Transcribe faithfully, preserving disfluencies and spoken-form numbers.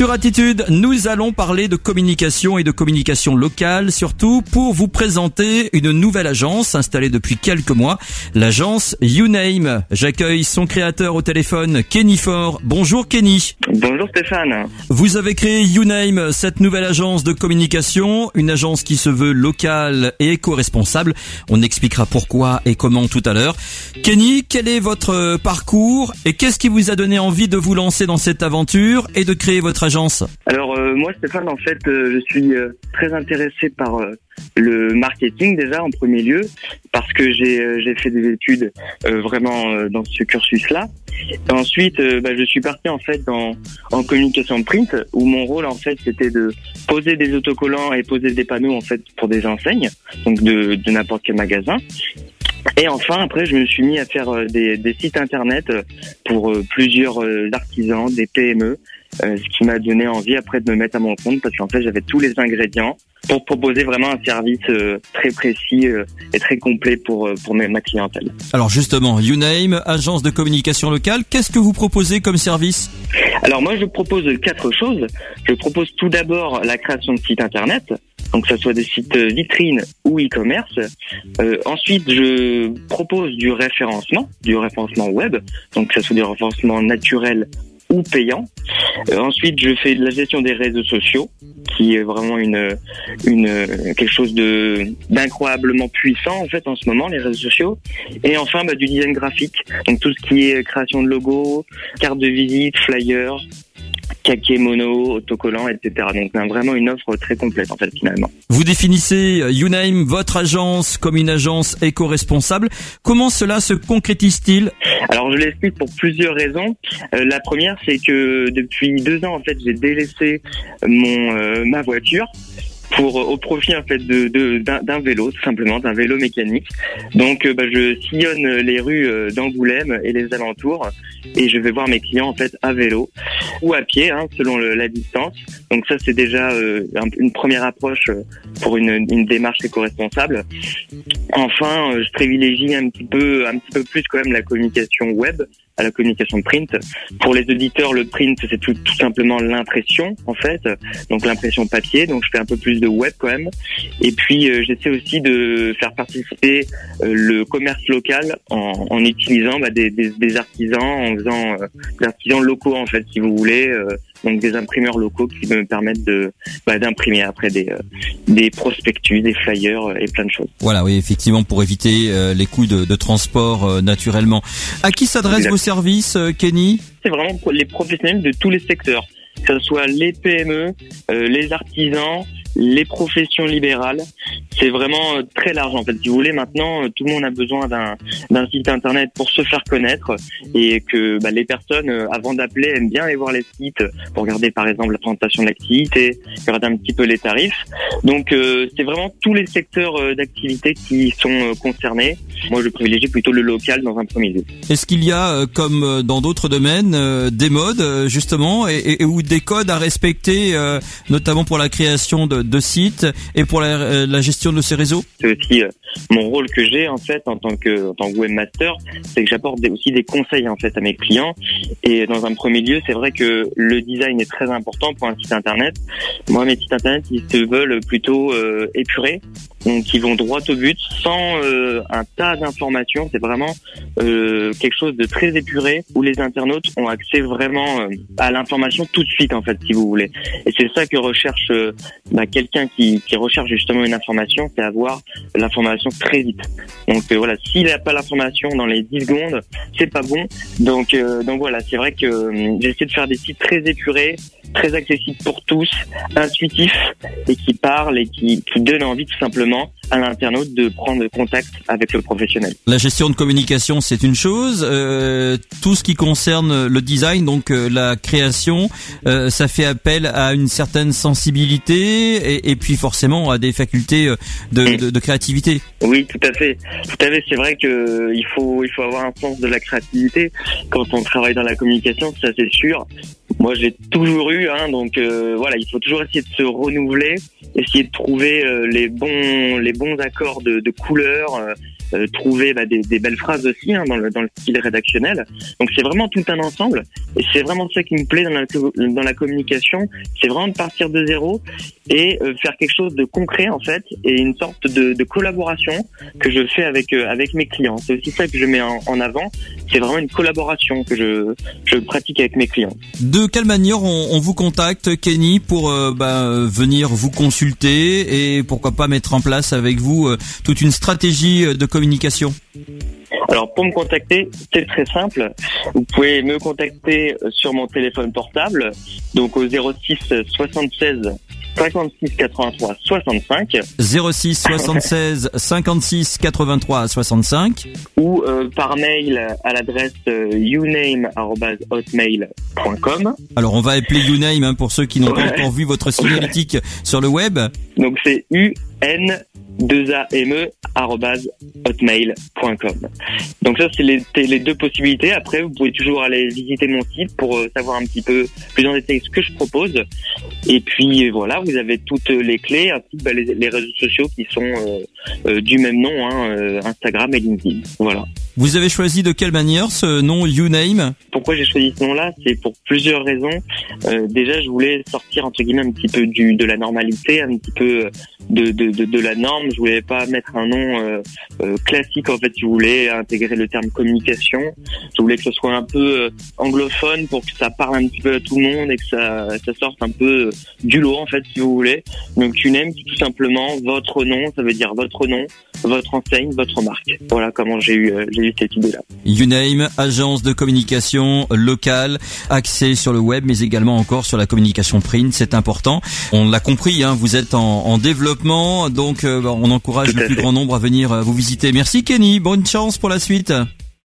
Sur Attitude, nous allons parler de communication et de communication locale, surtout pour vous présenter une nouvelle agence installée depuis quelques mois, l'agence YouName. J'accueille son créateur au téléphone, Kenny Faure. Bonjour Kenny. Bonjour Stéphane. Vous avez créé YouName, cette nouvelle agence de communication, une agence qui se veut locale et éco-responsable. On expliquera pourquoi et comment tout à l'heure. Kenny, quel est votre parcours et qu'est-ce qui vous a donné envie de vous lancer dans cette aventure et de créer votre agence? Alors euh, moi Stéphane, en fait, euh, je suis euh, très intéressé par euh, le marketing déjà en premier lieu, parce que j'ai euh, j'ai fait des études euh, vraiment euh, dans ce cursus-là. Et ensuite, euh, bah, je suis parti en fait dans en communication print, où mon rôle en fait c'était de poser des autocollants et poser des panneaux en fait pour des enseignes, donc de, de n'importe quel magasin. Et enfin, après, je me suis mis à faire euh, des, des sites internet pour euh, plusieurs euh, artisans, des P M E, euh, ce qui m'a donné envie après de me mettre à mon compte, parce qu'en fait, j'avais tous les ingrédients pour proposer vraiment un service euh, très précis euh, et très complet pour euh, pour mes, ma clientèle. Alors justement, YouName, agence de communication locale, qu'est-ce que vous proposez comme service? Alors moi, je propose quatre choses. Je propose tout d'abord la création de sites internet, donc que ce soit des sites vitrines ou e-commerce. Euh, ensuite, je propose du référencement, du référencement web, donc que ce soit du référencement naturel ou payant. Euh, ensuite, je fais de la gestion des réseaux sociaux, qui est vraiment une une quelque chose de d'incroyablement puissant en fait en ce moment, les réseaux sociaux. Et enfin, bah, du design graphique, donc tout ce qui est création de logos, cartes de visite, flyers, kakémono, autocollants, et cetera. Donc, on a vraiment une offre très complète, en fait, finalement. Vous définissez YouName, votre agence, comme une agence éco-responsable. Comment cela se concrétise-t-il? Alors, je l'explique pour plusieurs raisons. Euh, la première, c'est que depuis deux ans, en fait, j'ai délaissé mon euh, ma voiture pour au profit en fait de, de d'un, d'un vélo, tout simplement, d'un vélo mécanique. Donc euh, bah, je sillonne les rues euh, d'Angoulême et les alentours et je vais voir mes clients en fait à vélo ou à pied, hein, selon le, la distance. Donc ça c'est déjà euh, un, une première approche pour une, une démarche éco-responsable. Enfin, euh, je privilégie un petit peu un petit peu plus quand même la communication web à la communication print. Pour les auditeurs, le print, c'est tout, tout simplement l'impression, en fait. Donc, l'impression papier. Donc, je fais un peu plus de web, quand même. Et puis, euh, j'essaie aussi de faire participer euh, le commerce local en, en utilisant bah, des, des, des artisans, en faisant euh, des artisans locaux, en fait, si vous voulez. Euh, donc, des imprimeurs locaux qui me permettent de bah, d'imprimer après des euh, des prospectus, des flyers euh, et plein de choses. Voilà, oui, effectivement, pour éviter euh, les coûts de, de transport euh, naturellement. À qui s'adressent vos services, euh, Kenny? C'est vraiment pour les professionnels de tous les secteurs, que ce soit les P M E, euh, les artisans, les professions libérales. C'est vraiment euh, très large en fait. Si vous voulez, maintenant, euh, tout le monde a besoin d'un d'un site internet pour se faire connaître et que bah, les personnes, euh, avant d'appeler, aiment bien aller voir les sites pour regarder par exemple la présentation de l'activité, regarder un petit peu les tarifs. Donc euh, c'est vraiment tous les secteurs euh, d'activité qui sont euh, concernés. Moi, je privilégie plutôt le local dans un premier lieu. Est-ce qu'il y a, euh, comme dans d'autres domaines, euh, des modes euh, justement et, et ou des codes à respecter, euh, notamment pour la création de, de sites et pour la, euh, la gestion de ces réseaux? C'est aussi euh, mon rôle que j'ai en fait en tant que en tant que webmaster, c'est que j'apporte des, aussi des conseils en fait à mes clients. Et dans un premier lieu, c'est vrai que le design est très important pour un site internet. Moi, mes sites internet, ils se veulent plutôt euh, épurés, donc ils vont droit au but, sans euh, un tas d'informations. C'est vraiment euh, quelque chose de très épuré où les internautes ont accès vraiment euh, à l'information tout de suite en fait, si vous voulez. Et c'est ça que recherche euh, bah, quelqu'un qui, qui recherche justement une information, c'est avoir l'information très vite. Donc euh, voilà, s'il n'a pas l'information dans les dix secondes, c'est pas bon. Donc euh, donc voilà, c'est vrai que euh, j'essaie de faire des sites très épurés, très accessibles pour tous, intuitifs et qui parlent et qui, qui donnent envie tout simplement à l'internaute de prendre contact avec le professionnel. La gestion de communication, c'est une chose. Euh, tout ce qui concerne le design, donc euh, la création, euh, ça fait appel à une certaine sensibilité et, et puis forcément à des facultés de, de, de créativité. Oui, tout à fait. Tout à fait. C'est vrai que il faut il faut avoir un sens de la créativité quand on travaille dans la communication, ça c'est sûr. Moi, j'ai toujours eu, hein, donc euh, voilà, il faut toujours essayer de se renouveler, essayer de trouver euh, les bons les bons accords de, de couleurs, euh, euh, trouver bah, des, des belles phrases aussi hein, dans, le, dans le style rédactionnel. Donc c'est vraiment tout un ensemble et c'est vraiment ça qui me plaît dans la, dans la communication, c'est vraiment de partir de zéro et euh, faire quelque chose de concret en fait et une sorte de, de collaboration que je fais avec euh, avec mes clients. C'est aussi ça que je mets en, en avant, c'est vraiment une collaboration que je, je pratique avec mes clients. De quelle manière on, on vous contacte, Kenny, pour euh, bah, venir vous consulter et pourquoi pas mettre en place avec vous euh, toute une stratégie de communication? Alors pour me contacter, c'est très simple. Vous pouvez me contacter sur mon téléphone portable, donc au zéro six soixante-seize cinquante-six quatre-vingt-trois soixante-cinq. zéro six soixante-seize cinquante-six quatre-vingt-trois soixante-cinq. Ou euh, par mail à l'adresse euh, youname arobase hotmail point com. Alors on va appeler Youname hein, pour ceux qui n'ont ouais. pas encore vu votre signalétique sur le web. Donc c'est U N deux A M E arobase hotmail point com. Donc ça c'est les, les deux possibilités. Après vous pouvez toujours aller visiter mon site pour euh, savoir un petit peu plus en détail ce que je propose. Et puis voilà, vous avez toutes les clés ainsi que bah, les, les réseaux sociaux qui sont euh, euh, du même nom, hein, euh, Instagram et LinkedIn. Voilà. Vous avez choisi de quelle manière ce nom Youname? Pourquoi j'ai choisi ce nom-là? C'est pour plusieurs raisons. Euh, déjà, je voulais sortir entre guillemets un petit peu du de la normalité, un petit peu de de de, de la norme. Je voulais pas mettre un nom euh, euh, classique en fait. Je voulais intégrer le terme communication. Je voulais que ce soit un peu euh, anglophone pour que ça parle un petit peu à tout le monde et que ça ça sorte un peu du lot en fait, si vous voulez. Donc Youname, c'est tout simplement votre nom. Ça veut dire votre nom, votre enseigne, votre marque. Voilà comment j'ai eu euh, j'ai eu cette idée-là. Youname, agence de communication locale, axée sur le web, mais également encore sur la communication print. C'est important. On l'a compris, hein, vous êtes en, en développement, donc euh, on encourage le plus grand nombre à venir vous visiter. Merci Kenny, bonne chance pour la suite.